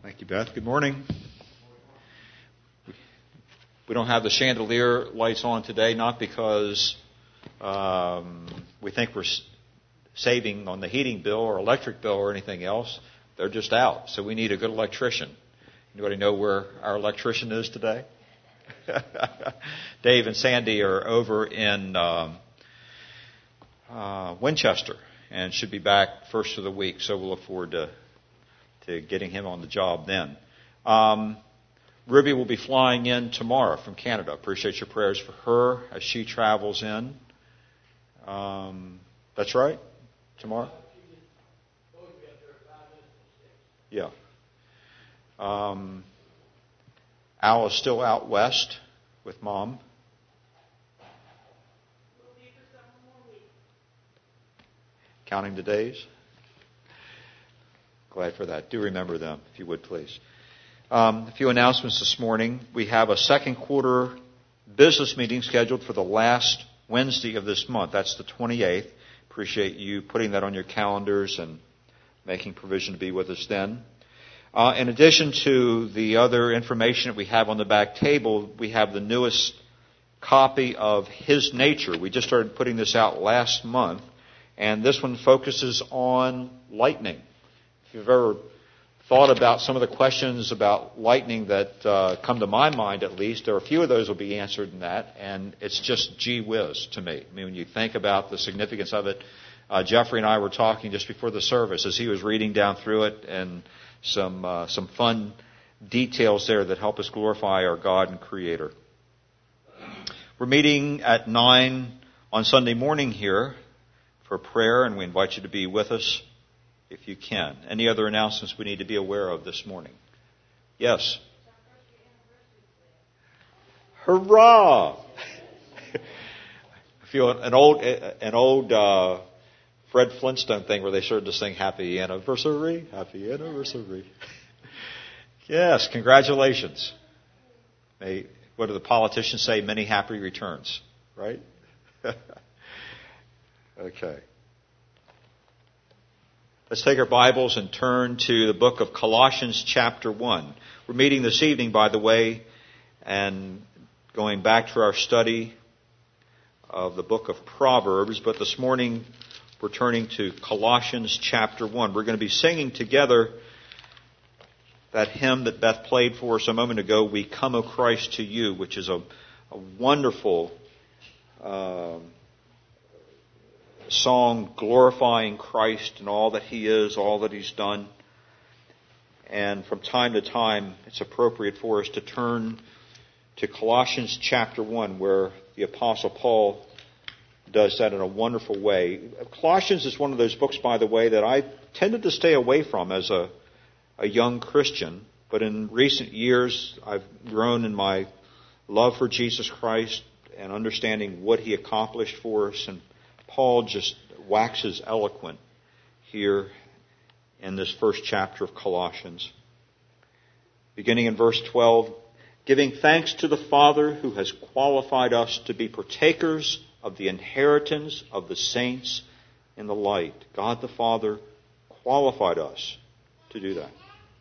Thank you, Beth. Good morning. We don't have the chandelier lights on today, not because we think we're saving on the heating bill or electric bill or anything else. They're just out, so we need a good electrician. Anybody know where our electrician is today? Dave and Sandy are over in Winchester and should be back first of the week, so we'll look forward to getting him on the job then. Ruby will be flying in tomorrow from Canada. Appreciate your prayers for her as she travels in. That's right? Tomorrow? Yeah. Al is still out west with Mom. Counting the days. Glad for that. Do remember them, if you would, please. A few announcements this morning. We have a second quarter business meeting scheduled for the last Wednesday of this month. That's the 28th. Appreciate you putting that on your calendars and making provision to be with us then. In addition to the other information that we have on the back table, we have the newest copy of His Nature. We just started putting this out last month, and this one focuses on lightning. If you've ever thought about some of the questions about lightning that come to my mind, at least, there are a few of those will be answered in that, and it's just gee whiz to me. I mean, when you think about the significance of it, Jeffrey and I were talking just before the service as he was reading down through it, and some fun details there that help us glorify our God and Creator. We're meeting at 9 on Sunday morning here for prayer, and we invite you to be with us if you can. Any other announcements we need to be aware of this morning? Yes? Hurrah! I feel an old Fred Flintstone thing where they started to sing Happy Anniversary, Happy Anniversary. Yes, congratulations. What do the politicians say? Many happy returns, right? Okay. Let's take our Bibles and turn to the book of Colossians chapter 1. We're meeting this evening, by the way, and going back to our study of the book of Proverbs, but this morning we're turning to Colossians chapter 1. We're going to be singing together that hymn that Beth played for us a moment ago, We Come, O Christ, to You, which is a wonderful song glorifying Christ and all that He is, all that He's done. And from time to time, it's appropriate for us to turn to Colossians chapter 1, where the Apostle Paul does that in a wonderful way. Colossians is one of those books, by the way, that I tended to stay away from as a young Christian. But in recent years, I've grown in my love for Jesus Christ and understanding what He accomplished for us. And Paul just waxes eloquent here in this first chapter of Colossians. Beginning in verse 12, giving thanks to the Father who has qualified us to be partakers of the inheritance of the saints in the light. God the Father qualified us to do that.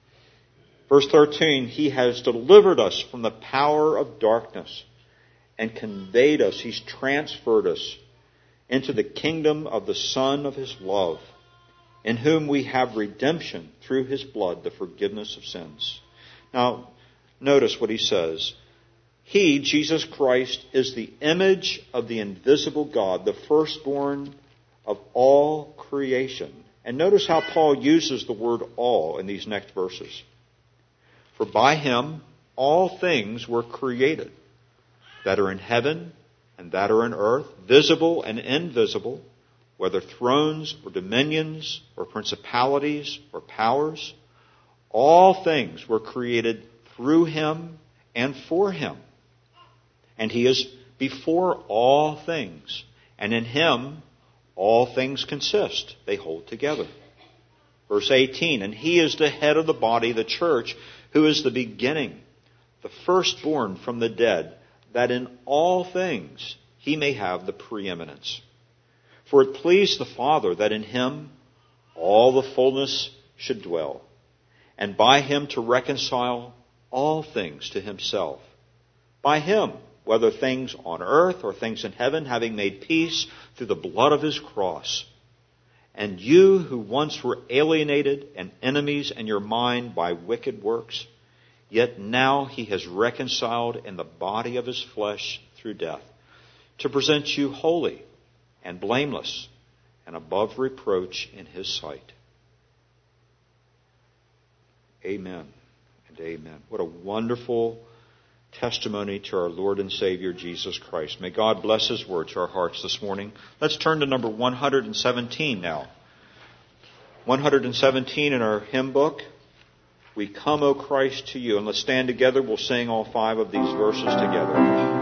Verse 13, He has delivered us from the power of darkness and conveyed us, He's transferred us into the kingdom of the Son of His love, in whom we have redemption through His blood, the forgiveness of sins. Now, notice what he says. He, Jesus Christ, is the image of the invisible God, the firstborn of all creation. And notice how Paul uses the word all in these next verses. For by Him all things were created, that are in heaven and that are in earth, visible and invisible, whether thrones or dominions or principalities or powers. All things were created through Him and for Him. And He is before all things. And in Him all things consist. They hold together. Verse 18, and He is the head of the body, the church, who is the beginning, the firstborn from the dead, that in all things He may have the preeminence. For it pleased the Father that in Him all the fullness should dwell, and by him to reconcile all things to himself. By him, whether things on earth or things in heaven, having made peace through the blood of his cross. And you who once were alienated and enemies in your mind by wicked works, yet now he has reconciled in the body of his flesh through death, to present you holy and blameless and above reproach in his sight. Amen and amen. What a wonderful testimony to our Lord and Savior Jesus Christ. May God bless his word to our hearts this morning. Let's turn to number 117 now. 117 in our hymn book. We come, O Christ, to you. And let's stand together. We'll sing all 5 of these verses together.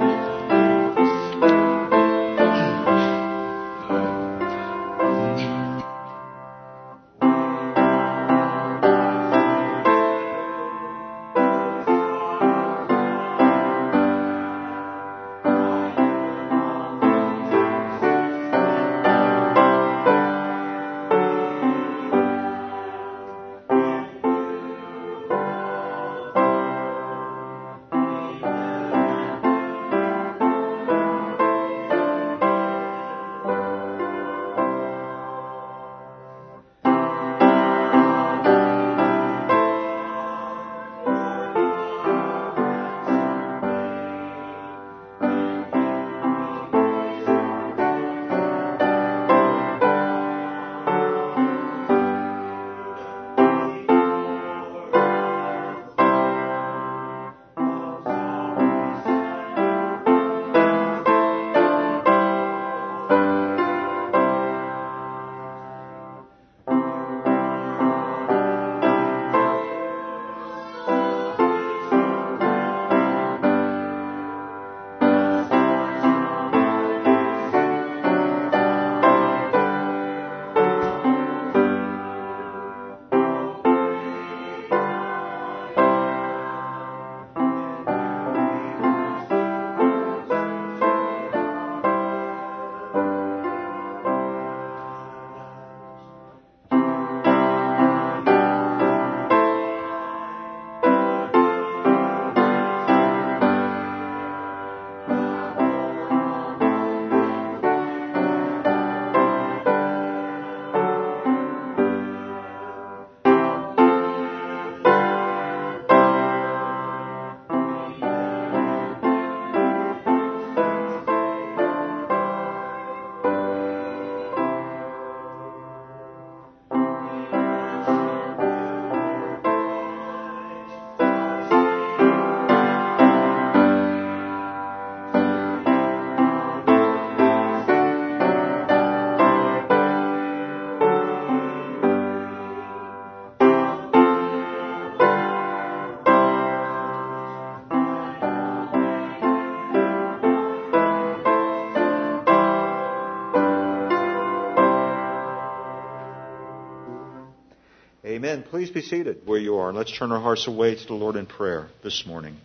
Amen. Please be seated where you are, and let's turn our hearts away to the Lord in prayer this morning.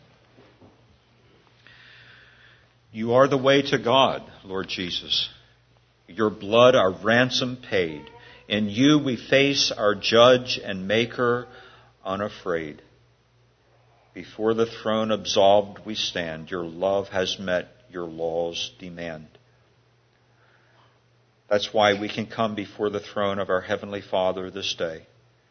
You are the way to God, Lord Jesus. Your blood our ransom paid. In you we face our judge and maker unafraid. Before the throne absolved we stand. Your love has met your law's demand. That's why we can come before the throne of our Heavenly Father this day.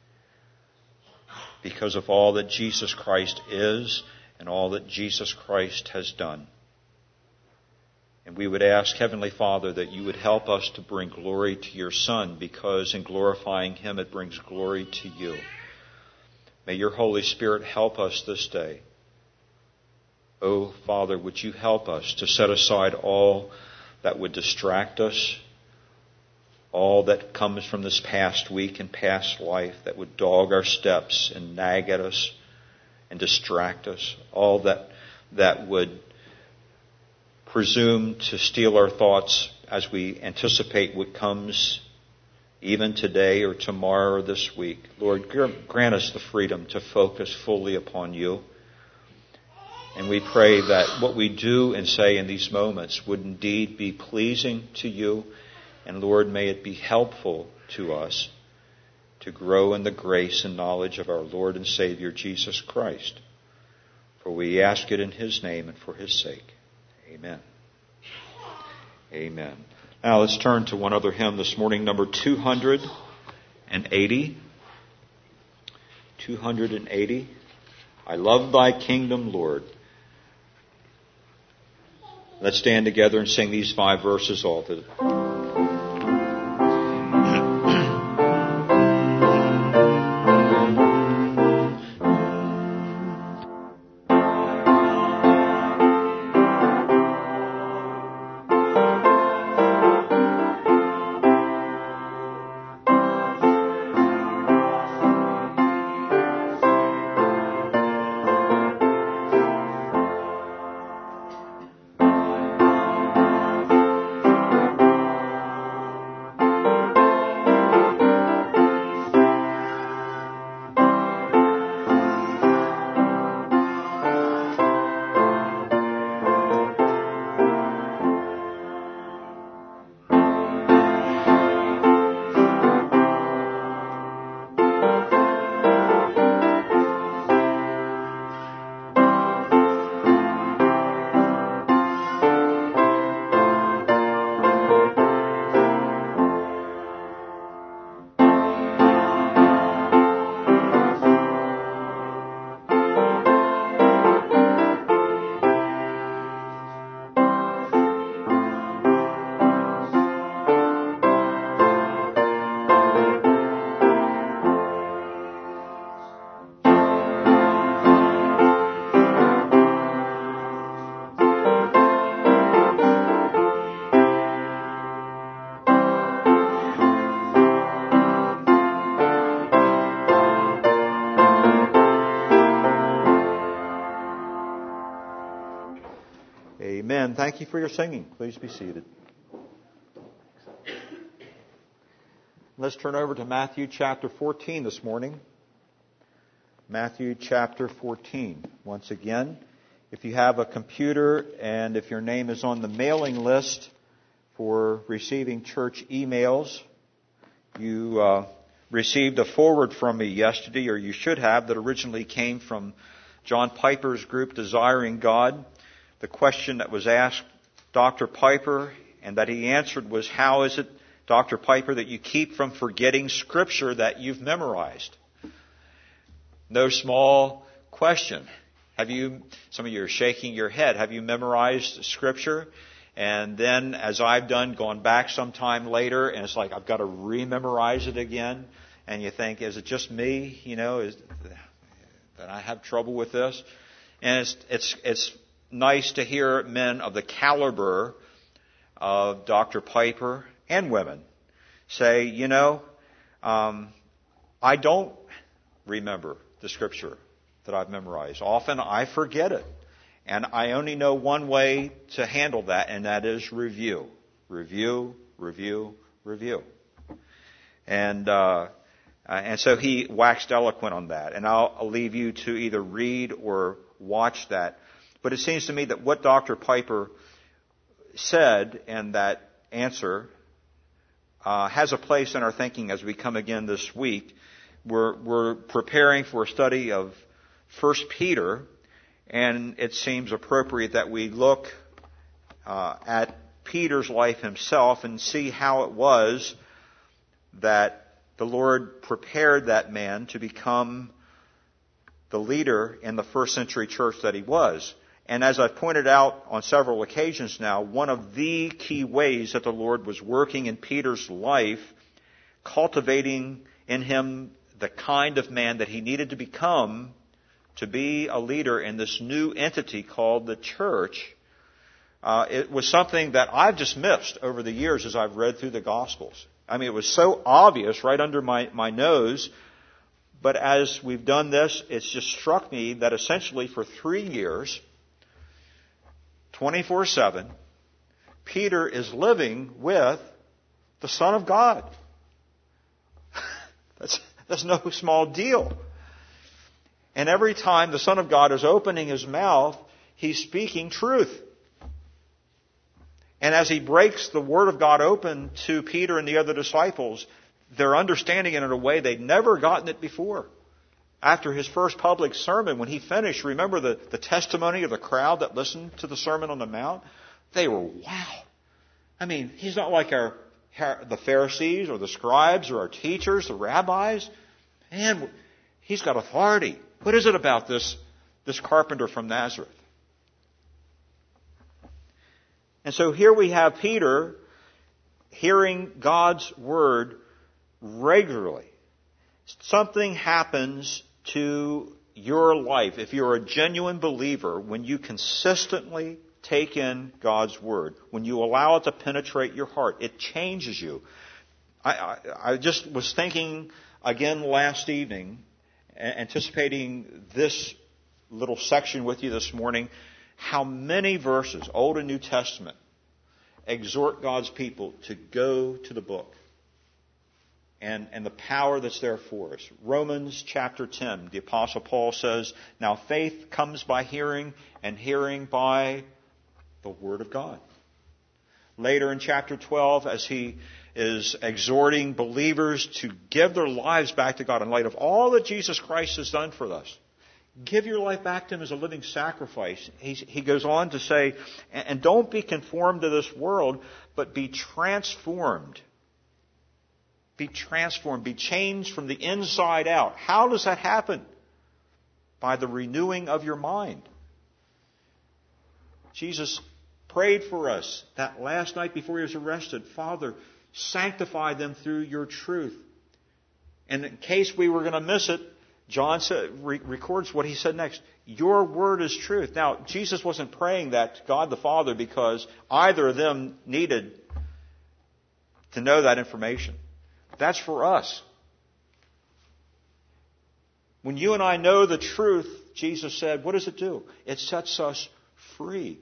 Because of all that Jesus Christ is and all that Jesus Christ has done. And we would ask, Heavenly Father, that you would help us to bring glory to your Son, because in glorifying him it brings glory to you. May your Holy Spirit help us this day. Oh, Father, would you help us to set aside all that would distract us, all that comes from this past week and past life that would dog our steps and nag at us and distract us, all that would presume to steal our thoughts as we anticipate what comes even today or tomorrow or this week. Lord, grant us the freedom to focus fully upon you. And we pray that what we do and say in these moments would indeed be pleasing to you. And Lord, may it be helpful to us to grow in the grace and knowledge of our Lord and Savior Jesus Christ. For we ask it in His name and for His sake. Amen. Amen. Now let's turn to one other hymn this morning, number 280. 280. I love Thy kingdom, Lord. Let's stand together and sing these 5 verses all to Amen. Thank you for your singing. Please be seated. Let's turn over to Matthew chapter 14 this morning. Matthew chapter 14. Once again, if you have a computer and if your name is on the mailing list for receiving church emails, you received a forward from me yesterday, or you should have, that originally came from John Piper's group, Desiring God. The question that was asked Dr. Piper and that he answered was, how is it, Dr. Piper, that you keep from forgetting Scripture that you've memorized? No small question. Some of you are shaking your head. Have you memorized Scripture? And then, as I've done, gone back sometime later, and it's like, I've got to rememorize it again. And you think, is it just me, that I have trouble with this? And it's nice to hear men of the caliber of Dr. Piper and women say, I don't remember the Scripture that I've memorized. Often I forget it. And I only know one way to handle that, and that is review. Review, review, review. And so he waxed eloquent on that. And I'll leave you to either read or watch that. But it seems to me that what Dr. Piper said in that answer has a place in our thinking as we come again this week. We're preparing for a study of 1 Peter, and it seems appropriate that we look at Peter's life himself and see how it was that the Lord prepared that man to become the leader in the first century church that he was. And as I've pointed out on several occasions now, one of the key ways that the Lord was working in Peter's life, cultivating in him the kind of man that he needed to become to be a leader in this new entity called the church, it was something that I've just missed over the years as I've read through the Gospels. I mean, it was so obvious right under my nose. But as we've done this, it's just struck me that essentially for 3 years, 24/7, Peter is living with the Son of God. That's no small deal. And every time the Son of God is opening his mouth, he's speaking truth. And as he breaks the Word of God open to Peter and the other disciples, they're understanding it in a way they'd never gotten it before. After his first public sermon, when he finished, remember the testimony of the crowd that listened to the Sermon on the Mount? They were wowed. I mean, he's not like the Pharisees or the scribes or our teachers, the rabbis. Man, he's got authority. What is it about this carpenter from Nazareth? And so here we have Peter hearing God's word regularly. Something happens to your life if you're a genuine believer when you consistently take in God's word, when you allow it to penetrate your heart. It changes you. I just was thinking again last evening, anticipating this little section with you this morning, how many verses, Old and New Testament, exhort God's people to go to the book and the power that's there for us. Romans chapter 10, the Apostle Paul says, now faith comes by hearing, and hearing by the Word of God. Later in chapter 12, as he is exhorting believers to give their lives back to God in light of all that Jesus Christ has done for us, give your life back to Him as a living sacrifice. He goes on to say, and don't be conformed to this world, but be transformed. Be transformed. Be changed from the inside out. How does that happen? By the renewing of your mind. Jesus prayed for us that last night before He was arrested. Father, sanctify them through your truth. And in case we were going to miss it, John records what he said next. Your word is truth. Now, Jesus wasn't praying that to God the Father because either of them needed to know that information. That's for us. When you and I know the truth, Jesus said, what does it do? It sets us free.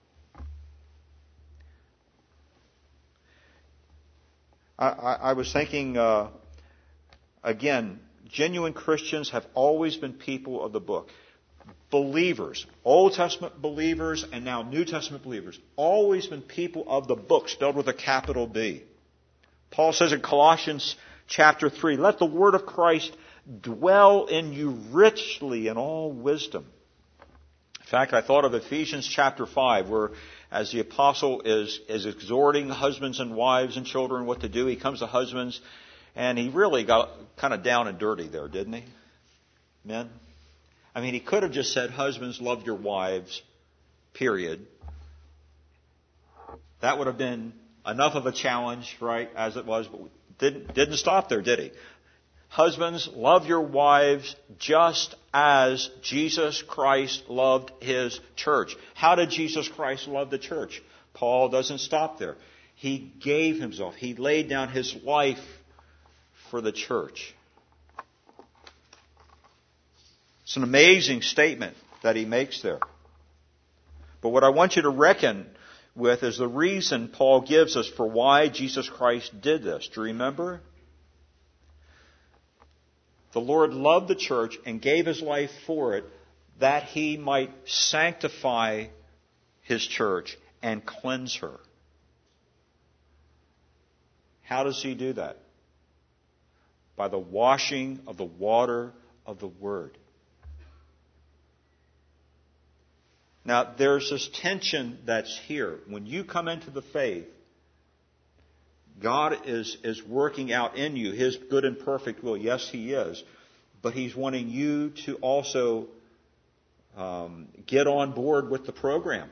I was thinking, again, genuine Christians have always been people of the book. Believers, Old Testament believers and now New Testament believers, always been people of the book, spelled with a capital B. Paul says in Colossians chapter 3, let the word of Christ dwell in you richly in all wisdom. In fact, I thought of Ephesians chapter 5, where as the apostle is exhorting husbands and wives and children what to do, he comes to husbands, and he really got kind of down and dirty there, didn't he? Men? I mean, he could have just said, husbands, love your wives, period. That would have been enough of a challenge, right, as it was, but didn't stop there, did he? Husbands, love your wives just as Jesus Christ loved His church. How did Jesus Christ love the church? Paul doesn't stop there. He gave Himself. He laid down His life for the church. It's an amazing statement that he makes there. But what I want you to reckon with is the reason Paul gives us for why Jesus Christ did this. Do you remember? The Lord loved the church and gave His life for it that He might sanctify His church and cleanse her. How does He do that? By the washing of the water of the Word. Now, there's this tension that's here. When you come into the faith, God is working out in you His good and perfect will. Yes, He is. But He's wanting you to also get on board with the program.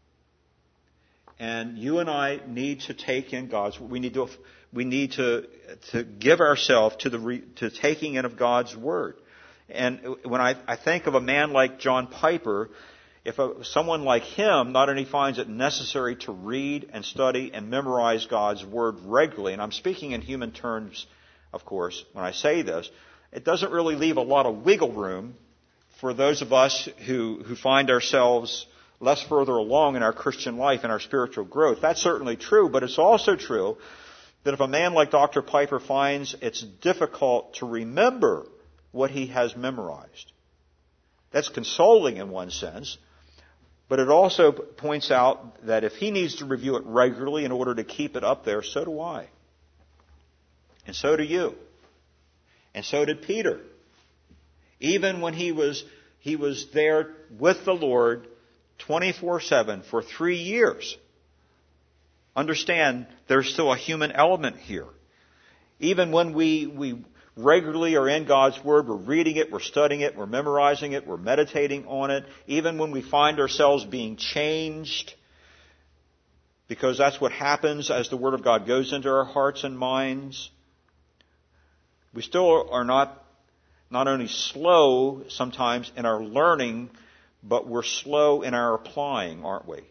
And you and I need to take in God's. We need to give ourselves to taking in of God's Word. And when I think of a man like John Piper, if someone like him not only finds it necessary to read and study and memorize God's Word regularly, and I'm speaking in human terms, of course, when I say this, it doesn't really leave a lot of wiggle room for those of us who find ourselves less further along in our Christian life and our spiritual growth. That's certainly true, but it's also true that if a man like Dr. Piper finds it's difficult to remember what he has memorized, that's consoling in one sense. But it also points out that if he needs to review it regularly in order to keep it up there, so do I. And so do you. And so did Peter. Even when he was there with the Lord 24/7 for 3 years. Understand, there's still a human element here. Even when we regularly are in God's Word, we're reading it, we're studying it, we're memorizing it, we're meditating on it. Even when we find ourselves being changed, because that's what happens as the Word of God goes into our hearts and minds, we still are not only slow sometimes in our learning, but we're slow in our applying, aren't we?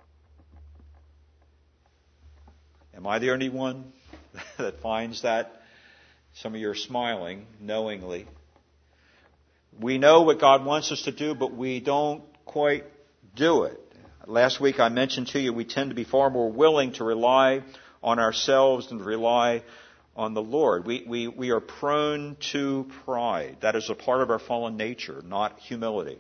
Am I the only one that finds that? Some of you are smiling knowingly. We know what God wants us to do, but we don't quite do it. Last week I mentioned to you we tend to be far more willing to rely on ourselves than to rely on the Lord. We are prone to pride. That is a part of our fallen nature, not humility.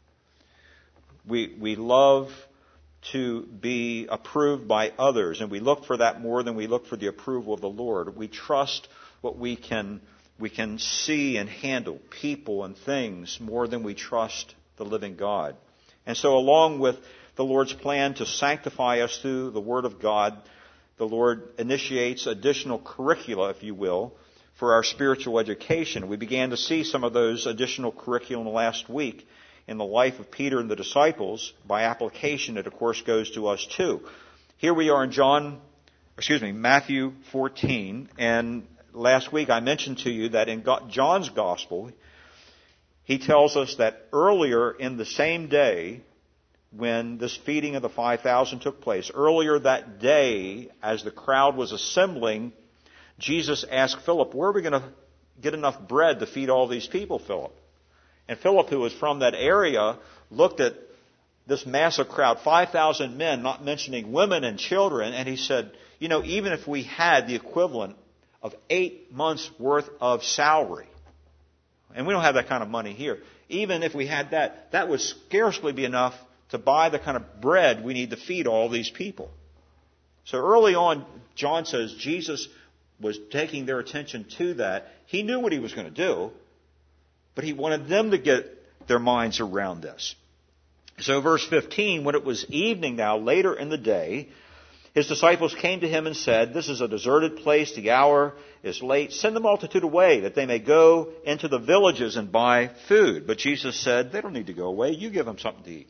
We love to be approved by others, and we look for that more than we look for the approval of the Lord. We trust what we can see and handle, people and things, more than we trust the living God. And so along with the Lord's plan to sanctify us through the Word of God, the Lord initiates additional curricula, if you will, for our spiritual education. We began to see some of those additional curriculum last week in the life of Peter and the disciples. By application, it of course goes to us too. Here we are in Matthew 14, and last week I mentioned to you that in John's Gospel, he tells us that earlier in the same day, when this feeding of the 5,000 took place, earlier that day, as the crowd was assembling, Jesus asked Philip, where are we going to get enough bread to feed all these people, Philip? And Philip, who was from that area, looked at this massive crowd, 5,000 men, not mentioning women and children, and he said, even if we had the equivalent of 8 months' worth of salary, and we don't have that kind of money here, even if we had that, that would scarcely be enough to buy the kind of bread we need to feed all these people. So early on, John says Jesus was taking their attention to that. He knew what he was going to do, but he wanted them to get their minds around this. So verse 15, when it was evening now, later in the day, his disciples came to him and said, this is a deserted place, the hour is late. Send the multitude away, that they may go into the villages and buy food. But Jesus said, they don't need to go away. You give them something to eat.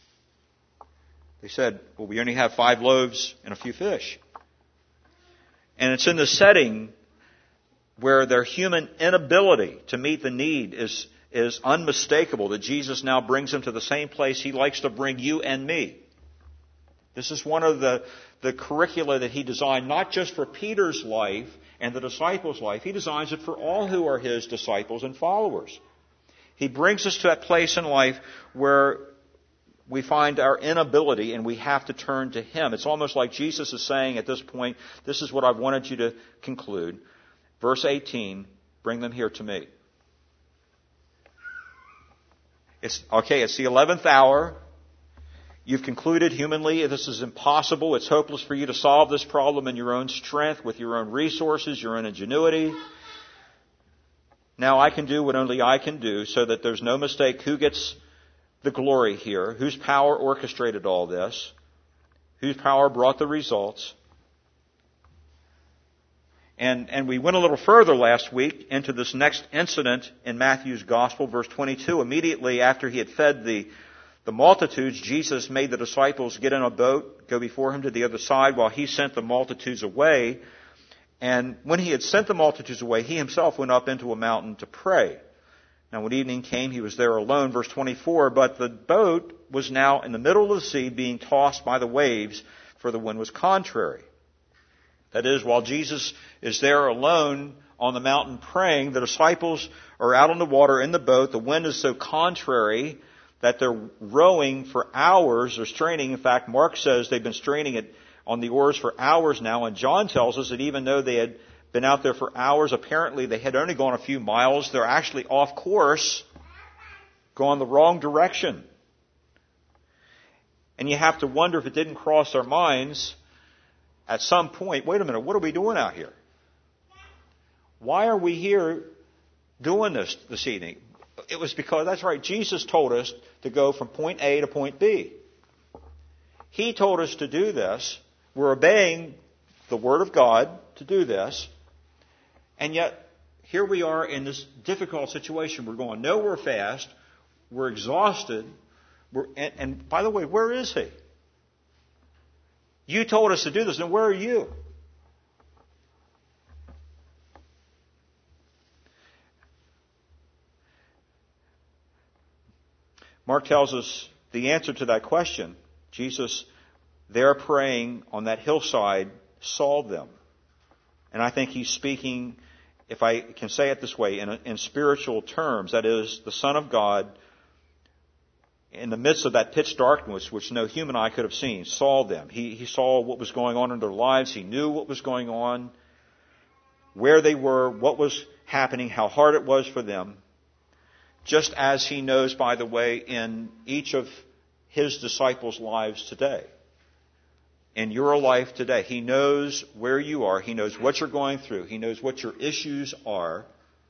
They said, well, we only have 5 loaves and a few fish. And it's in the setting where their human inability to meet the need is unmistakable that Jesus now brings them to the same place he likes to bring you and me. This is one of the curricula that he designed not just for Peter's life and the disciples' life. He designs it for all who are his disciples and followers. He brings us to that place in life where we find our inability and we have to turn to him. It's almost like Jesus is saying at this point, this is what I wanted you to conclude. Verse 18, bring them here to me. It's the 11th hour. You've concluded humanly this is impossible. It's hopeless for you to solve this problem in your own strength, with your own resources, your own ingenuity. Now I can do what only I can do, so that there's no mistake who gets the glory here, whose power orchestrated all this, whose power brought the results. And we went a little further last week into this next incident in Matthew's Gospel, verse 22. Immediately after he had fed the multitudes, Jesus made the disciples get in a boat, go before him to the other side while he sent the multitudes away. And when he had sent the multitudes away, he himself went up into a mountain to pray. Now when evening came, he was there alone, verse 24, but the boat was now in the middle of the sea being tossed by the waves, for the wind was contrary. That is, while Jesus is there alone on the mountain praying, the disciples are out on the water in the boat. The wind is so contrary that they're rowing for hours. They're straining. In fact, Mark says they've been straining it on the oars for hours now. And John tells us that even though they had been out there for hours, apparently they had only gone a few miles. They're actually off course, gone the wrong direction. And you have to wonder if it didn't cross their minds at some point, wait a minute, what are we doing out here? Why are we here doing this evening? It was because, that's right, Jesus told us to go from point A to point B. He told us to do this. We're obeying the Word of God to do this. And yet, here we are in this difficult situation. We're going nowhere fast. We're exhausted. And by the way, where is He? You told us to do this, and where are you? Mark tells us the answer to that question. Jesus, there praying on that hillside, saw them. And I think He's speaking, if I can say it this way, in spiritual terms. That is, the Son of God, in the midst of that pitch darkness, which no human eye could have seen, saw them. He saw what was going on in their lives. He knew what was going on, where they were, what was happening, how hard it was for them. Just as He knows, by the way, in each of His disciples' lives today. In your life today. He knows where you are. He knows what you're going through. He knows what your issues are.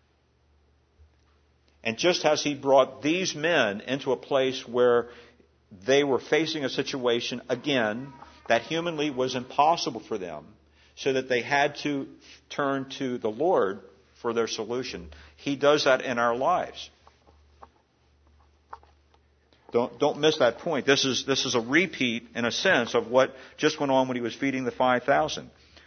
And just as He brought these men into a place where they were facing a situation, again, that humanly was impossible for them, so that they had to turn to the Lord for their solution, He does that in our lives. Don't miss that point. This is a repeat, in a sense, of what just went on when He was feeding the 5,000.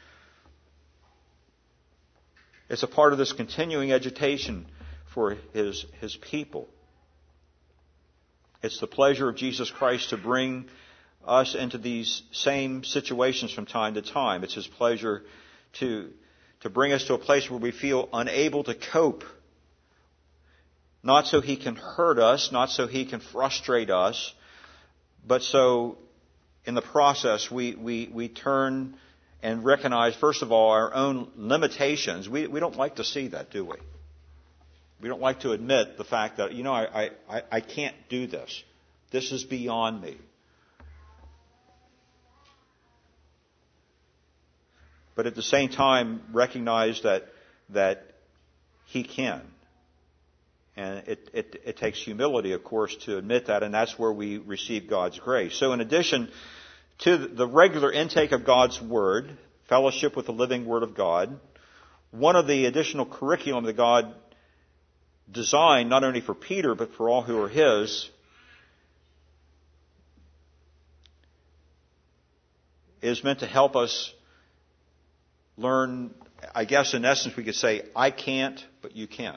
It's a part of this continuing agitation for His people. It's the pleasure of Jesus Christ to bring us into these same situations from time to time. It's His pleasure to bring us to a place where we feel unable to cope. Not so He can hurt us, not so He can frustrate us, but so in the process we turn and recognize, first of all, our own limitations. We don't like to see that, do we? We don't like to admit the fact that, I can't do this. This is beyond me. But at the same time, recognize that He can. And it takes humility, of course, to admit that, and that's where we receive God's grace. So in addition to the regular intake of God's Word, fellowship with the living Word of God, one of the additional curriculum that God designed, not only for Peter, but for all who are His, is meant to help us learn, I guess in essence we could say, I can't, but you can.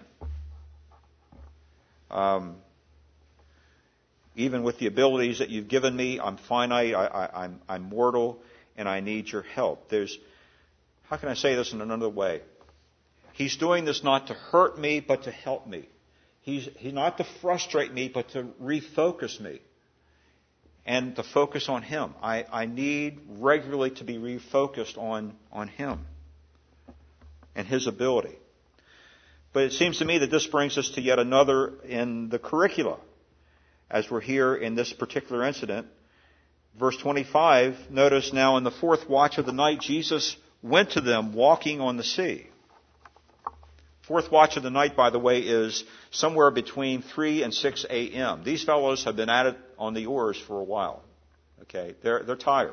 Even with the abilities that you've given me, I'm finite, I'm mortal, and I need your help. How can I say this in another way? He's doing this not to hurt me, but to help me. He's not to frustrate me, but to refocus me. And to focus on Him. I need regularly to be refocused on Him and His ability. But it seems to me that this brings us to yet another in the curricula. As we're here in this particular incident. Verse 25, notice now in the fourth watch of the night, Jesus went to them walking on the sea. Fourth watch of the night, by the way, is somewhere between 3 and 6 a.m. These fellows have been at it on the oars for a while. Okay, they're tired.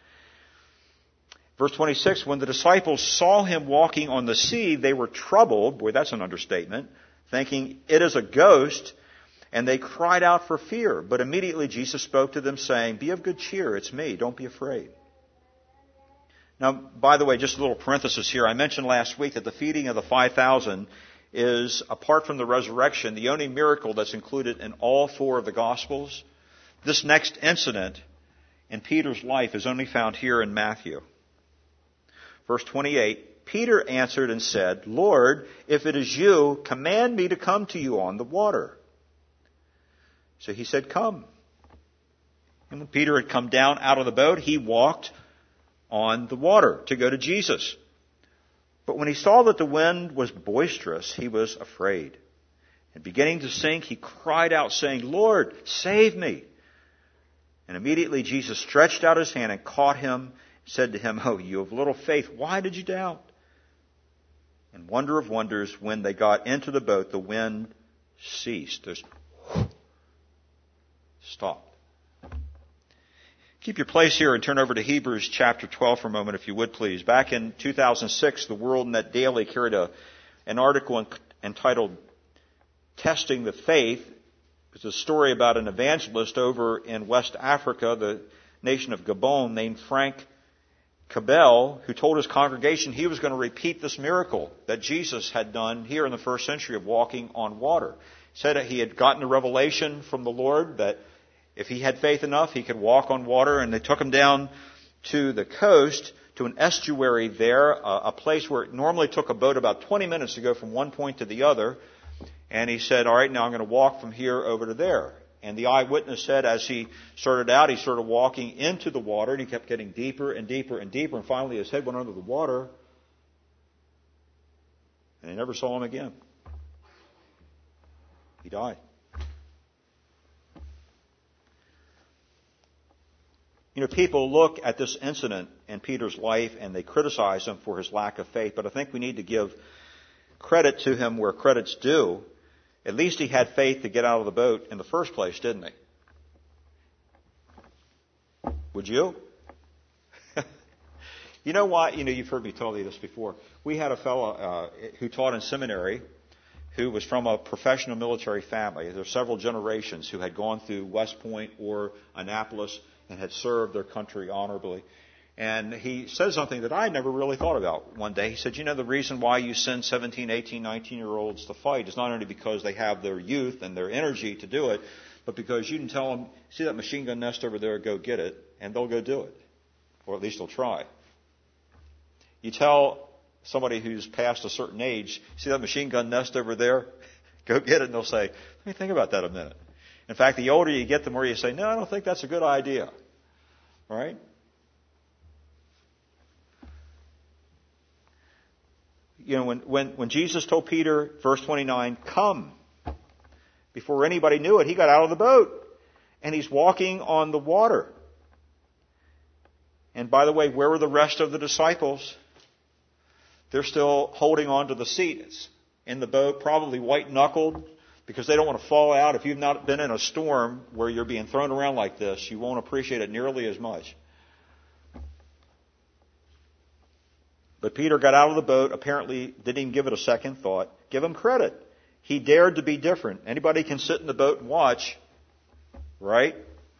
Verse 26, when the disciples saw Him walking on the sea, they were troubled. Boy, that's an understatement. Thinking, it is a ghost. And they cried out for fear. But immediately Jesus spoke to them saying, be of good cheer. It's me. Don't be afraid. Now, by the way, just a little parenthesis here. I mentioned last week that the feeding of the 5,000 is, apart from the resurrection, the only miracle that's included in all four of the Gospels. This next incident in Peter's life is only found here in Matthew. Verse 28, Peter answered and said, Lord, if it is you, command me to come to you on the water. So He said, come. And when Peter had come down out of the boat, he walked on the water to go to Jesus. But when he saw that the wind was boisterous, he was afraid. And beginning to sink, he cried out, saying, Lord, save me. And immediately Jesus stretched out His hand and caught him, and said to him, Oh, you of little faith, why did you doubt? And wonder of wonders, when they got into the boat, the wind ceased. There's stopped. Keep your place here and turn over to Hebrews chapter 12 for a moment, if you would, please. Back in 2006, the World Net Daily carried an article entitled Testing the Faith. It's a story about an evangelist over in West Africa, the nation of Gabon, named Frank Cabell, who told his congregation he was going to repeat this miracle that Jesus had done here in the first century of walking on water. He said that he had gotten a revelation from the Lord that if he had faith enough, he could walk on water, and they took him down to the coast, to an estuary there, a place where it normally took a boat about 20 minutes to go from one point to the other. And he said, all right, now I'm going to walk from here over to there. And the eyewitness said as he started out, he started walking into the water, and he kept getting deeper and deeper and deeper, and finally his head went under the water, and they never saw him again. He died. You know, people look at this incident in Peter's life and they criticize him for his lack of faith, but I think we need to give credit to him where credit's due. At least he had faith to get out of the boat in the first place, didn't he? Would you? You know why? You know, you've heard me tell you this before. We had a fellow who taught in seminary who was from a professional military family. There are several generations who had gone through West Point or Annapolis and had served their country honorably. And he said something that I never really thought about one day. He said, you know, the reason why you send 17, 18, 19-year-olds to fight is not only because they have their youth and their energy to do it, but because you can tell them, see that machine gun nest over there, go get it, and they'll go do it. Or at least they'll try. You tell somebody who's past a certain age, see that machine gun nest over there, go get it, and they'll say, let me think about that a minute. In fact, the older you get, the more you say, no, I don't think that's a good idea. All right? You know, when Jesus told Peter, verse 29, come, before anybody knew it, he got out of the boat. And he's walking on the water. And by the way, where were the rest of the disciples? They're still holding on to the seats in the boat, probably white-knuckled, because they don't want to fall out. If you've not been in a storm where you're being thrown around like this, you won't appreciate it nearly as much. But Peter got out of the boat, apparently didn't even give it a second thought. Give him credit. He dared to be different. Anybody can sit in the boat and watch, right?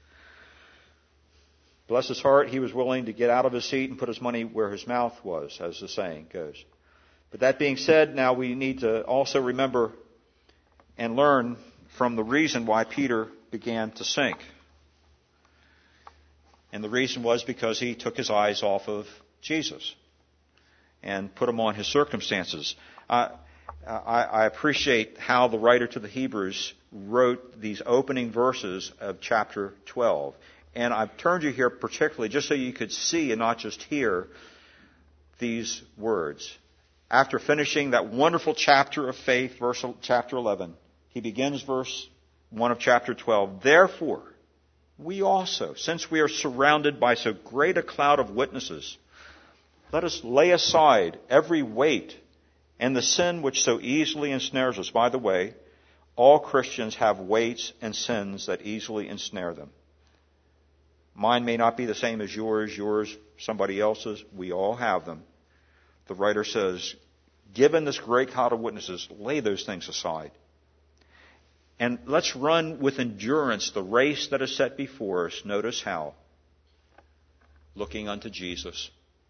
Bless his heart, he was willing to get out of his seat and put his money where his mouth was, as the saying goes. But that being said, now we need to also remember and learn from the reason why Peter began to sink. And the reason was because he took his eyes off of Jesus and put them on his circumstances. I appreciate how the writer to the Hebrews wrote these opening verses of chapter 12. And I've turned you here particularly just so you could see and not just hear these words. After finishing that wonderful chapter of faith, verse chapter 11, he begins verse 1 of chapter 12. Therefore, we also, since we are surrounded by so great a cloud of witnesses, let us lay aside every weight and the sin which so easily ensnares us. By the way, all Christians have weights and sins that easily ensnare them. Mine may not be the same as yours somebody else's. We all have them. The writer says, given this great cloud of witnesses, lay those things aside. And let's run with endurance the race that is set before us. Notice how. Looking unto Jesus.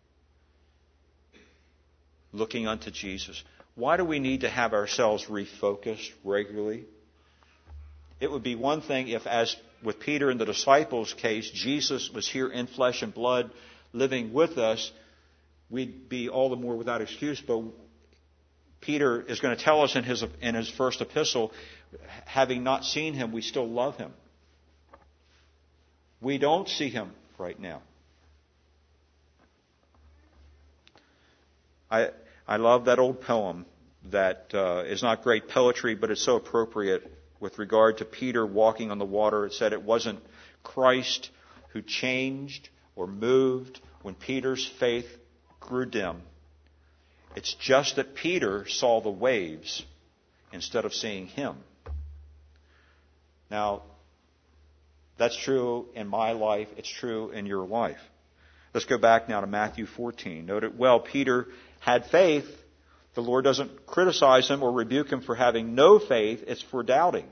Looking unto Jesus. Why do we need to have ourselves refocused regularly? It would be one thing if, as with Peter in the disciples' case, Jesus was here in flesh and blood living with us. We'd be all the more without excuse. But Peter is going to tell us in his first epistle, having not seen him, we still love him. We don't see him right now. I love that old poem that is not great poetry, but it's so appropriate with regard to Peter walking on the water. It said it wasn't Christ who changed or moved when Peter's faith grew dim. It's just that Peter saw the waves instead of seeing him. Now, that's true in my life. It's true in your life. Let's go back now to Matthew 14. Note it well. Peter had faith. The Lord doesn't criticize him or rebuke him for having no faith. It's for doubting.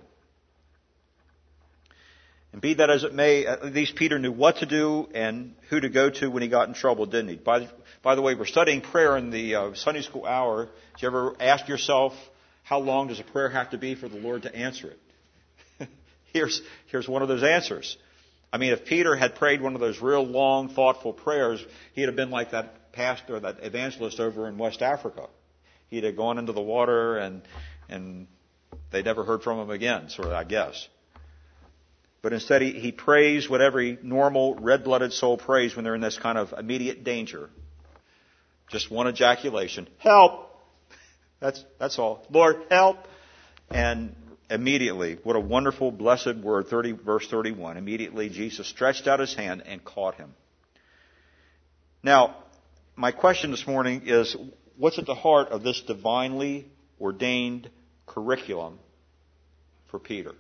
And be that as it may, at least Peter knew what to do and who to go to when he got in trouble, didn't he? By the way, we're studying prayer in the Sunday school hour. Did you ever ask yourself, how long does a prayer have to be for the Lord to answer it? Here's one of those answers. I mean, if Peter had prayed one of those real long, thoughtful prayers, he'd have been like that pastor, that evangelist over in West Africa. He'd have gone into the water and they'd never heard from him again, sort of, I guess. But instead, he prays what every normal, red-blooded soul prays when they're in this kind of immediate danger. Just one ejaculation. Help! That's all. Lord, help! And immediately, what a wonderful, blessed word, verse 31. Immediately, Jesus stretched out his hand and caught him. Now, my question this morning is, what's at the heart of this divinely ordained curriculum for Peter?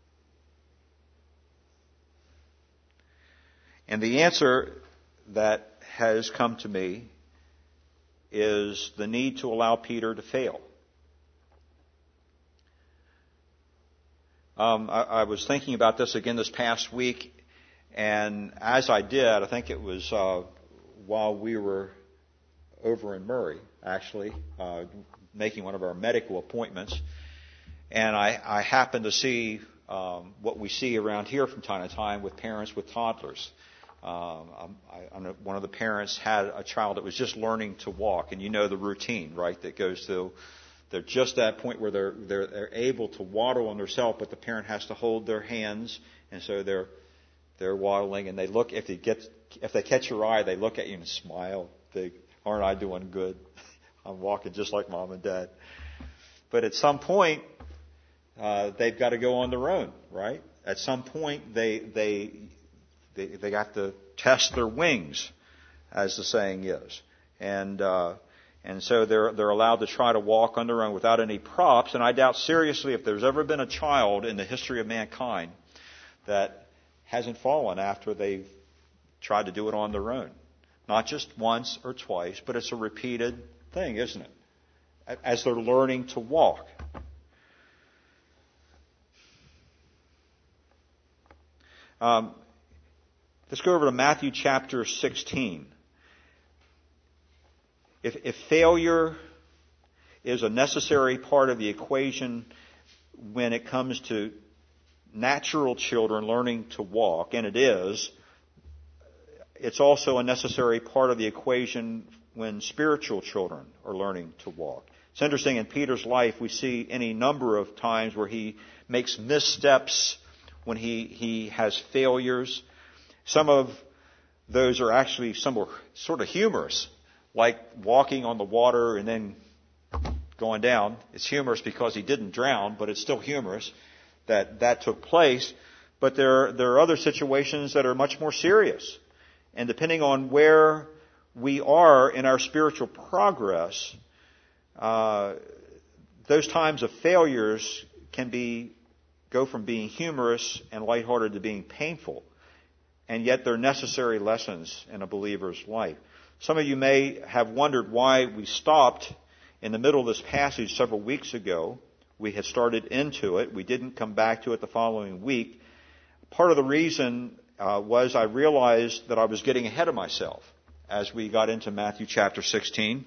And the answer that has come to me is the need to allow Peter to fail. I was thinking about this again this past week, and as I did, I think it was while we were over in Murray, actually, making one of our medical appointments, and I happened to see what we see around here from time to time with parents with toddlers. One of the parents had a child that was just learning to walk, and you know the routine, right? That goes through. They're just at that point where they're able to waddle on themselves, but the parent has to hold their hands, and so they're waddling, and they look. If they catch your eye, they look at you and smile. Aren't I doing good? I'm walking just like mom and dad. But at some point, they've got to go on their own, right? At some point, they got to test their wings, as the saying is, and so they're allowed to try to walk on their own without any props. And I doubt seriously if there's ever been a child in the history of mankind that hasn't fallen after they've tried to do it on their own. Not just once or twice, but it's a repeated thing, isn't it? As they're learning to walk. Let's go over to Matthew chapter 16. If failure is a necessary part of the equation when it comes to natural children learning to walk, and it is, it's also a necessary part of the equation when spiritual children are learning to walk. It's interesting, in Peter's life, we see any number of times where he makes missteps, when he has failures. Some of those are actually some sort of humorous, like walking on the water and then going down. It's humorous because he didn't drown, but it's still humorous that took place. But there are other situations that are much more serious. And depending on where we are in our spiritual progress, those times of failures can go from being humorous and lighthearted to being painful. And yet they're necessary lessons in a believer's life. Some of you may have wondered why we stopped in the middle of this passage several weeks ago. We had started into it. We didn't come back to it the following week. Part of the reason was I realized that I was getting ahead of myself as we got into Matthew chapter 16.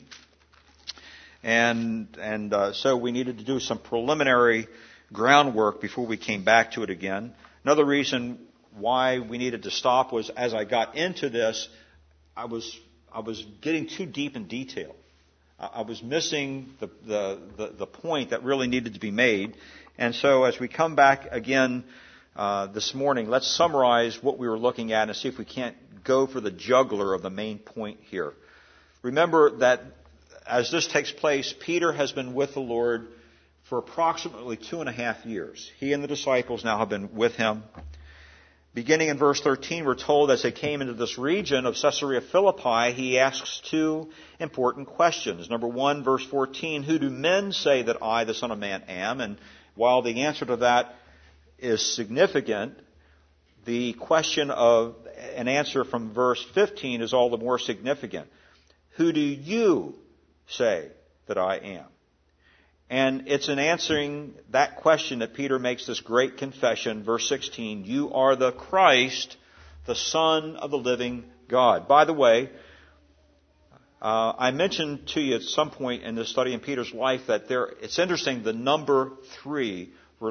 And so we needed to do some preliminary groundwork before we came back to it again. Another reason why we needed to stop was as I got into this, I was getting too deep in detail. I was missing the point that really needed to be made. And so as we come back again this morning, let's summarize what we were looking at and see if we can't go for the jugular of the main point here. Remember that as this takes place, Peter has been with the Lord for approximately 2.5 years. He and the disciples now have been with him. Beginning in verse 13, we're told as they came into this region of Caesarea Philippi, he asks two important questions. Number one, verse 14, who do men say that I, the Son of Man, am? And while the answer to that is significant, the question of an answer from verse 15 is all the more significant. Who do you say that I am? And it's in answering that question that Peter makes this great confession, verse 16, you are the Christ, the Son of the living God. By the way, I mentioned to you at some point in the study in Peter's life that it's interesting, the number 3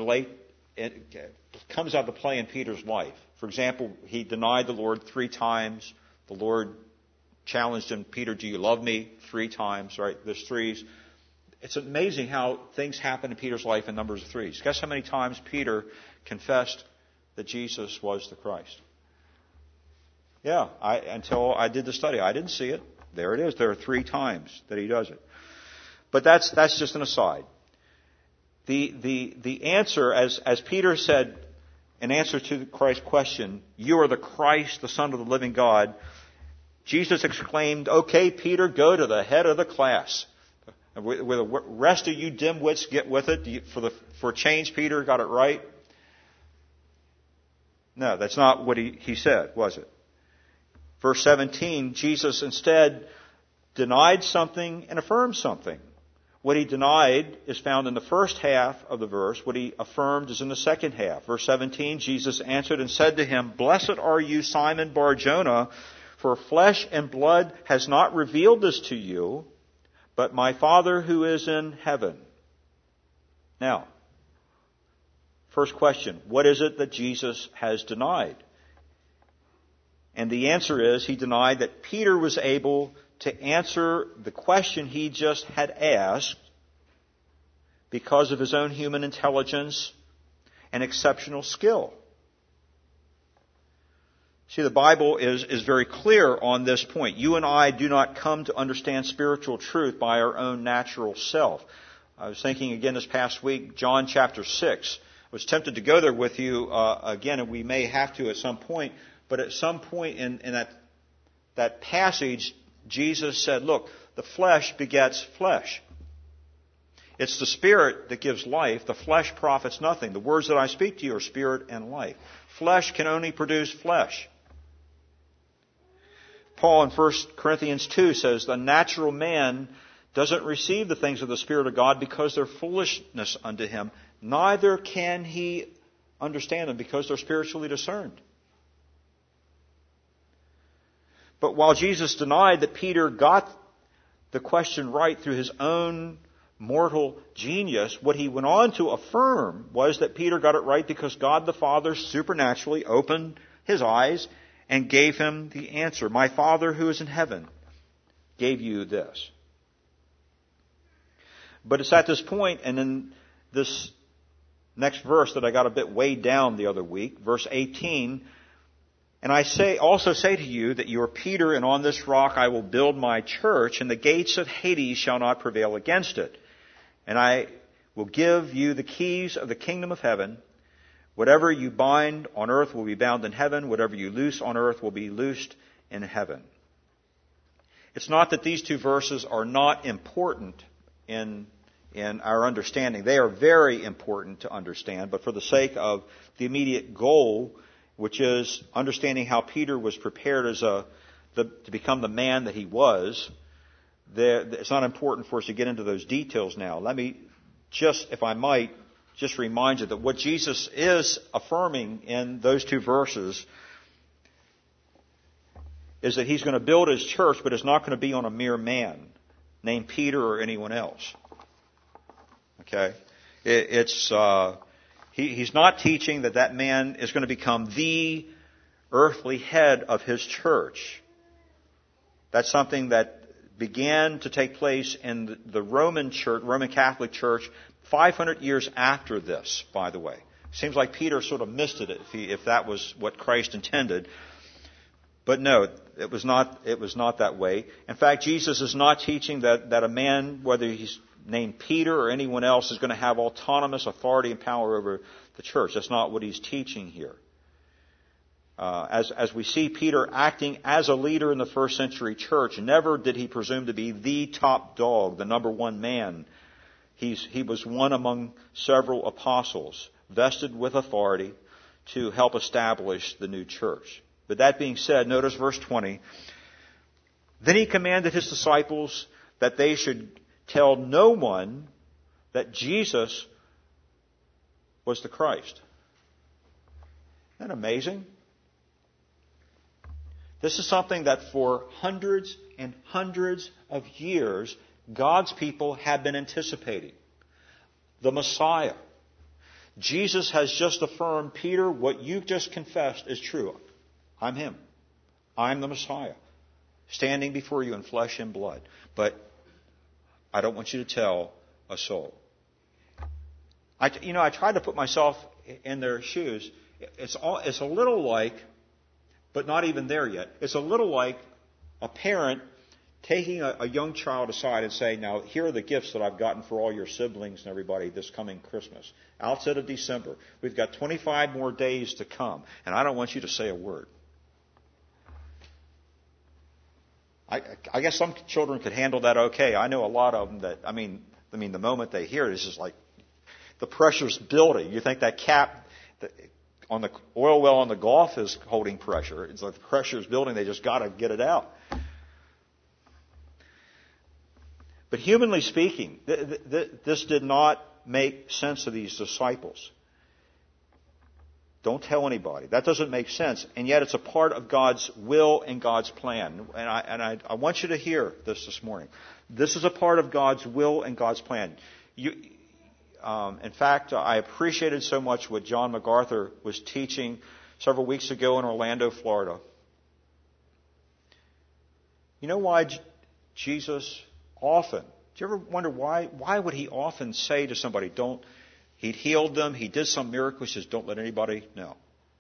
comes out to play in Peter's life. For example, he denied the Lord 3 times. The Lord challenged him, Peter, do you love me? 3 times, right? There's 3s. It's amazing how things happen in Peter's life in numbers of 3s. Guess how many times Peter confessed that Jesus was the Christ? Yeah, until I did the study. I didn't see it. There it is. There are 3 times that he does it. But that's just an aside. The answer, as Peter said, in answer to Christ's question, you are the Christ, the Son of the living God, Jesus exclaimed, okay, Peter, go to the head of the class. With the rest of you dimwits, get with it. For change, Peter got it right? No, that's not what he said, was it? Verse 17, Jesus instead denied something and affirmed something. What he denied is found in the first half of the verse. What he affirmed is in the second half. Verse 17, Jesus answered and said to him, blessed are you, Simon Bar-Jonah, for flesh and blood has not revealed this to you, but my Father who is in heaven. Now, first question, what is it that Jesus has denied? And the answer is, he denied that Peter was able to answer the question he just had asked because of his own human intelligence and exceptional skill. See, the Bible is very clear on this point. You and I do not come to understand spiritual truth by our own natural self. I was thinking again this past week, John chapter 6. I was tempted to go there with you again, and we may have to at some point. But at some point in that passage, Jesus said, look, the flesh begets flesh. It's the Spirit that gives life. The flesh profits nothing. The words that I speak to you are spirit and life. Flesh can only produce flesh. Paul in 1 Corinthians 2 says, the natural man doesn't receive the things of the Spirit of God because they're foolishness unto him. Neither can he understand them because they're spiritually discerned. But while Jesus denied that Peter got the question right through his own mortal genius, what he went on to affirm was that Peter got it right because God the Father supernaturally opened his eyes and gave him the answer. My Father who is in heaven gave you this. But it's at this point, and in this next verse that I got a bit weighed down the other week, verse 18, and I also say to you that you are Peter, and on this rock I will build my church, and the gates of Hades shall not prevail against it. And I will give you the keys of the kingdom of heaven. Whatever you bind on earth will be bound in heaven. Whatever you loose on earth will be loosed in heaven. It's not that these two verses are not important in our understanding. They are very important to understand, but for the sake of the immediate goal, which is understanding how Peter was prepared to become the man that he was, it's not important for us to get into those details now. Let me just, if I might, just remind you that what Jesus is affirming in those two verses is that he's going to build his church, but it's not going to be on a mere man named Peter or anyone else. Okay? He's not teaching that man is going to become the earthly head of his church. That's something that began to take place in the Roman Church, Roman Catholic Church, 500 years after this, by the way. Seems like Peter sort of missed it if that was what Christ intended. But no, it was not that way. In fact, Jesus is not teaching that a man, whether he's named Peter or anyone else, is going to have autonomous authority and power over the church. That's not what he's teaching here. As we see Peter acting as a leader in the first century church, never did he presume to be the top dog, the number one man. He was one among several apostles, vested with authority to help establish the new church. But that being said, notice verse 20. Then he commanded his disciples that they should tell no one that Jesus was the Christ. Isn't that amazing? This is something that for hundreds and hundreds of years, God's people have been anticipating. The Messiah. Jesus has just affirmed, Peter, what you just confessed is true. I'm Him. I'm the Messiah. Standing before you in flesh and blood. But I don't want you to tell a soul. I tried to put myself in their shoes. It's a little like, but not even there yet. It's a little like a parent taking a young child aside and saying, now, here are the gifts that I've gotten for all your siblings and everybody this coming Christmas. Outset of December. We've got 25 more days to come, and I don't want you to say a word. I guess some children could handle that okay. I know a lot of them that, I mean, the moment they hear it, it's just like the pressure's building. You think that cap on the oil well on the Gulf is holding pressure. It's like the pressure is building. They just got to get it out. But humanly speaking, this did not make sense to these disciples. Don't tell anybody. That doesn't make sense. And yet it's a part of God's will and God's plan. And I want you to hear this morning. This is a part of God's will and God's plan. In fact, I appreciated so much what John MacArthur was teaching several weeks ago in Orlando, Florida. You know why Jesus often, do you ever wonder why would he often say to somebody, he'd healed them, he did some miracle, he says, don't let anybody know.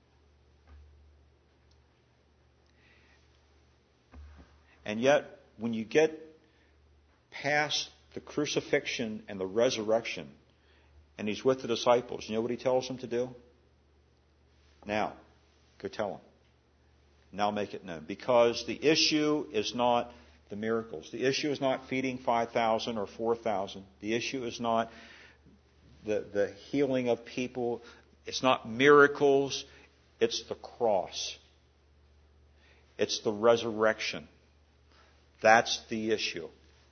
And yet, when you get past the crucifixion and the resurrection, and he's with the disciples, you know what he tells them to do? Now, go tell them. Now make it known. Because the issue is not the miracles. The issue is not feeding 5,000 or 4,000. The issue is not the healing of people. It's not miracles. It's the cross. It's the resurrection. That's the issue.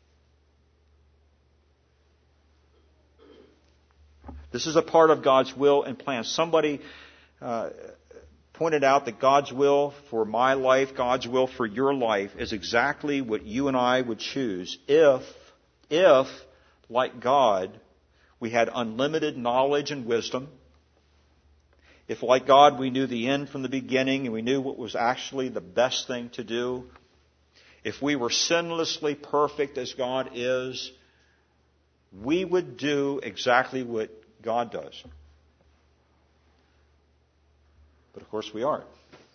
This is a part of God's will and plan. Somebody pointed out that God's will for my life, God's will for your life, is exactly what you and I would choose if, like God, we had unlimited knowledge and wisdom. If, like God, we knew the end from the beginning and we knew what was actually the best thing to do. If we were sinlessly perfect as God is, we would do exactly what God does. But of course we aren't.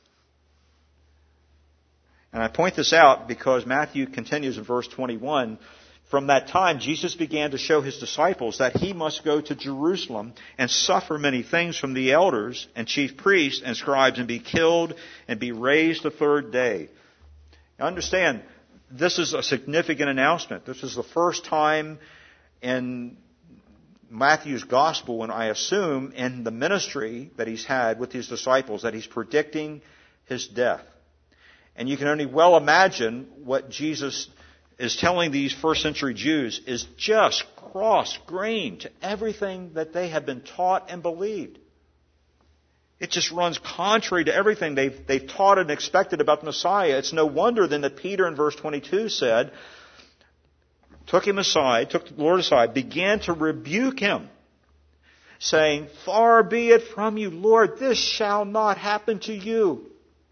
And I point this out because Matthew continues in verse 21. From that time, Jesus began to show his disciples that he must go to Jerusalem and suffer many things from the elders and chief priests and scribes and be killed and be raised the third day. Now understand, this is a significant announcement. This is the first time in Matthew's gospel, and I assume in the ministry that he's had with his disciples, that he's predicting his death. And you can only well imagine what Jesus is telling these first century Jews is just cross-grained to everything that they have been taught and believed. It just runs contrary to everything they've taught and expected about the Messiah. It's no wonder then that Peter in verse 22 said, took the Lord aside, began to rebuke him, saying, far be it from you, Lord, this shall not happen to you.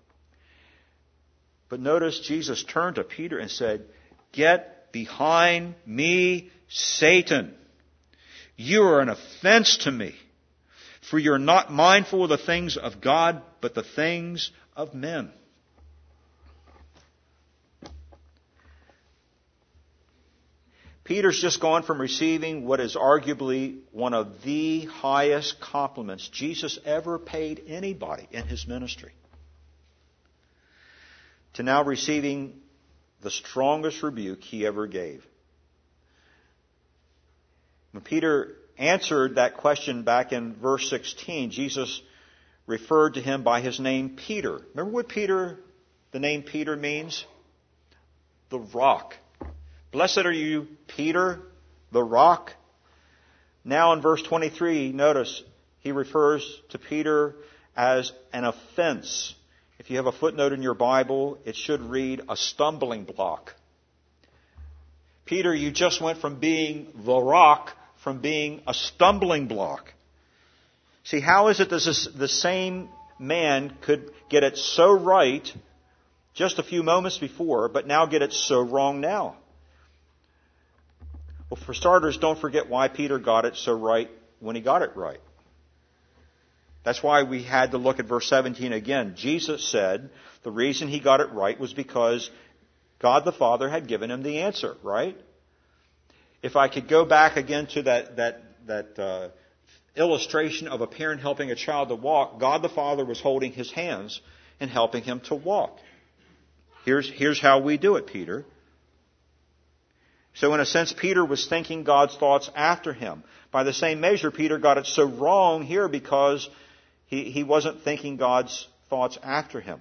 But notice Jesus turned to Peter and said, get behind me, Satan. You are an offense to me, for you're not mindful of the things of God, but the things of men. Peter's just gone from receiving what is arguably one of the highest compliments Jesus ever paid anybody in his ministry. to now receiving the strongest rebuke he ever gave. When Peter answered that question back in verse 16, Jesus referred to him by his name Peter. Remember what the name Peter means? The rock. Blessed are you, Peter, the rock. Now in verse 23, notice he refers to Peter as an offense. If you have a footnote in your Bible, it should read a stumbling block. Peter, you just went from being the rock from being a stumbling block. See, how is it that the same man could get it so right just a few moments before, but now get it so wrong now? Well, for starters, don't forget why Peter got it so right when he got it right. That's why we had to look at verse 17 again. Jesus said the reason he got it right was because God the Father had given him the answer, right? If I could go back again to that illustration of a parent helping a child to walk, God the Father was holding his hands and helping him to walk. Here's how we do it, Peter. So in a sense, Peter was thinking God's thoughts after him. By the same measure, Peter got it so wrong here because he wasn't thinking God's thoughts after him.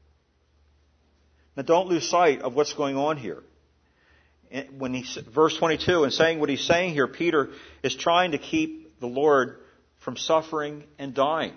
Now don't lose sight of what's going on here. When verse 22, and saying what he's saying here, Peter is trying to keep the Lord from suffering and dying.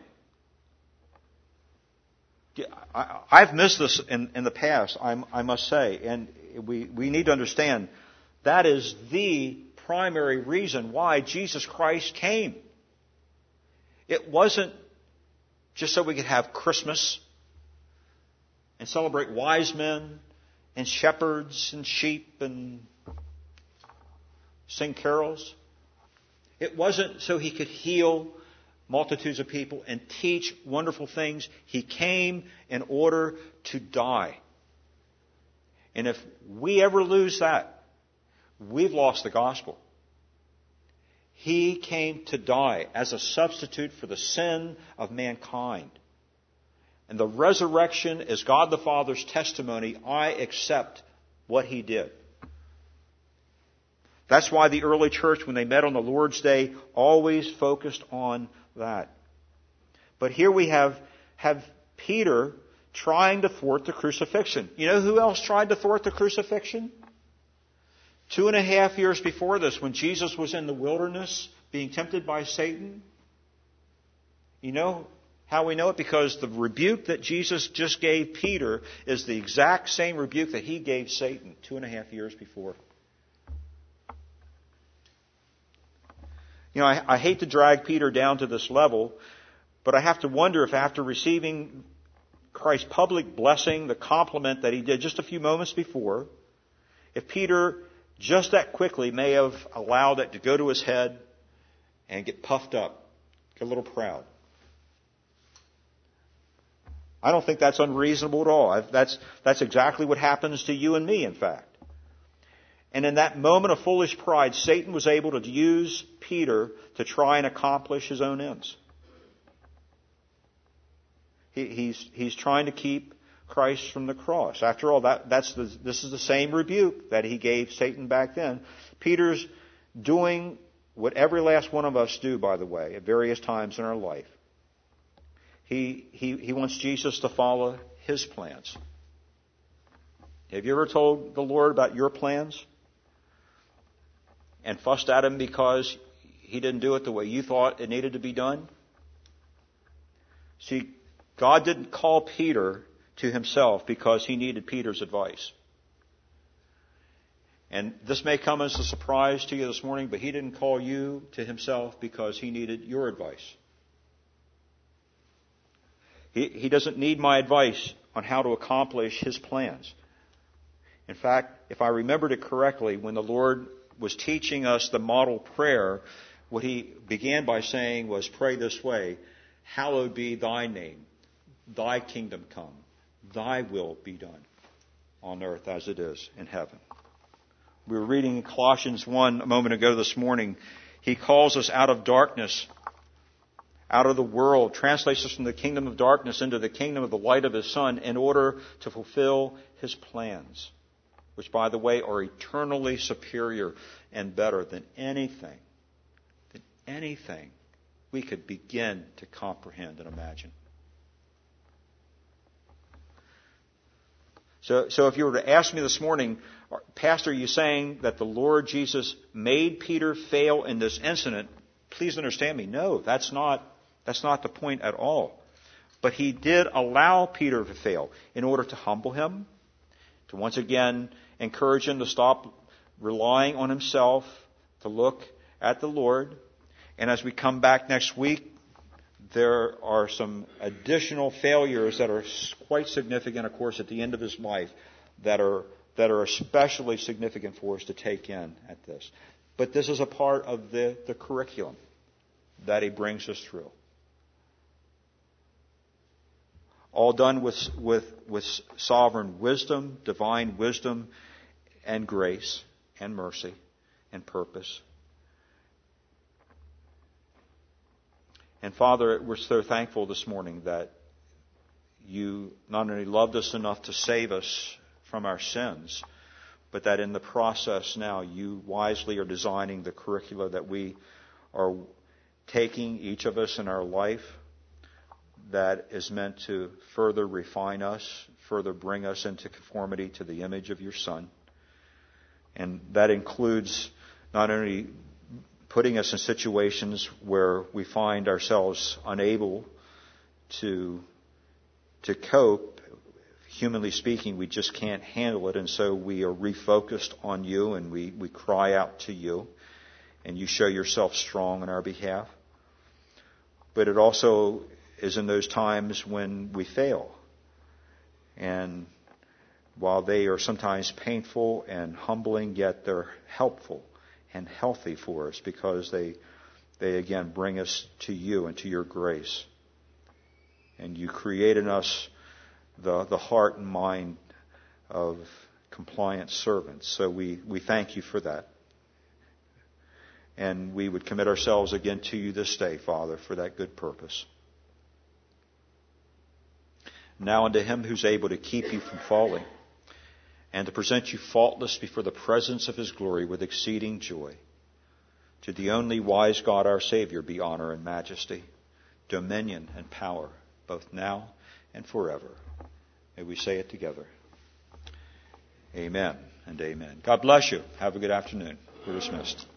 I've missed this in the past, I must say, and we need to understand that is the primary reason why Jesus Christ came. It wasn't just so we could have Christmas and celebrate wise men and shepherds and sheep and sing carols. It wasn't so he could heal multitudes of people and teach wonderful things. He came in order to die. And if we ever lose that, we've lost the gospel. He came to die as a substitute for the sin of mankind. And the resurrection is God the Father's testimony. I accept what He did. That's why the early church, when they met on the Lord's Day, always focused on that. But here we have Peter trying to thwart the crucifixion. You know who else tried to thwart the crucifixion? 2.5 years before this, when Jesus was in the wilderness being tempted by Satan. You know how we know it? Because the rebuke that Jesus just gave Peter is the exact same rebuke that He gave Satan 2.5 years before. You know, I hate to drag Peter down to this level, but I have to wonder if after receiving Christ's public blessing, the compliment that he did just a few moments before, if Peter just that quickly may have allowed it to go to his head and get puffed up, get a little proud. I don't think that's unreasonable at all. That's exactly what happens to you and me, in fact. And in that moment of foolish pride, Satan was able to use Peter to try and accomplish his own ends. He's trying to keep Christ from the cross. After all, this is the same rebuke that he gave Satan back then. Peter's doing what every last one of us do, by the way, at various times in our life. He wants Jesus to follow his plans. Have you ever told the Lord about your plans and fussed at Him because He didn't do it the way you thought it needed to be done? See, God didn't call Peter to Himself because He needed Peter's advice. And this may come as a surprise to you this morning, but He didn't call you to Himself because He needed your advice. He doesn't need my advice on how to accomplish His plans. In fact, if I remembered it correctly, when the Lord was teaching us the model prayer, what He began by saying was, pray this way: hallowed be Thy name, Thy kingdom come, Thy will be done on earth as it is in heaven. We were reading Colossians 1 a moment ago this morning. He calls us out of darkness out of the world, translates us from the kingdom of darkness into the kingdom of the light of His Son in order to fulfill His plans, which, by the way, are eternally superior and better than anything we could begin to comprehend and imagine. So if you were to ask me this morning, Pastor, are you saying that the Lord Jesus made Peter fail in this incident? Please understand me. No, that's not the point at all. But He did allow Peter to fail in order to humble him, to once again encourage him to stop relying on himself, to look at the Lord. And as we come back next week, there are some additional failures that are quite significant, of course, at the end of his life that are especially significant for us to take in at this. But this is a part of the curriculum that he brings us through. All done with sovereign wisdom, divine wisdom, and grace, and mercy, and purpose. And Father, we're so thankful this morning that You not only loved us enough to save us from our sins, but that in the process now You wisely are designing the curricula that we are taking, each of us in our life, that is meant to further refine us, further bring us into conformity to the image of Your Son. And that includes not only putting us in situations where we find ourselves unable to cope. Humanly speaking, we just can't handle it, and so we are refocused on You, and we cry out to You, and You show Yourself strong on our behalf. But it also is in those times when we fail. And while they are sometimes painful and humbling, yet they're helpful and healthy for us, because they again bring us to You and to Your grace. And You create in us the heart and mind of compliant servants. So we thank You for that. And we would commit ourselves again to You this day, Father, for that good purpose. Now unto Him who's able to keep you from falling, and to present you faultless before the presence of His glory with exceeding joy. To the only wise God our Savior be honor and majesty, dominion and power, both now and forever. May we say it together. Amen and amen. God bless you. Have a good afternoon. We're dismissed.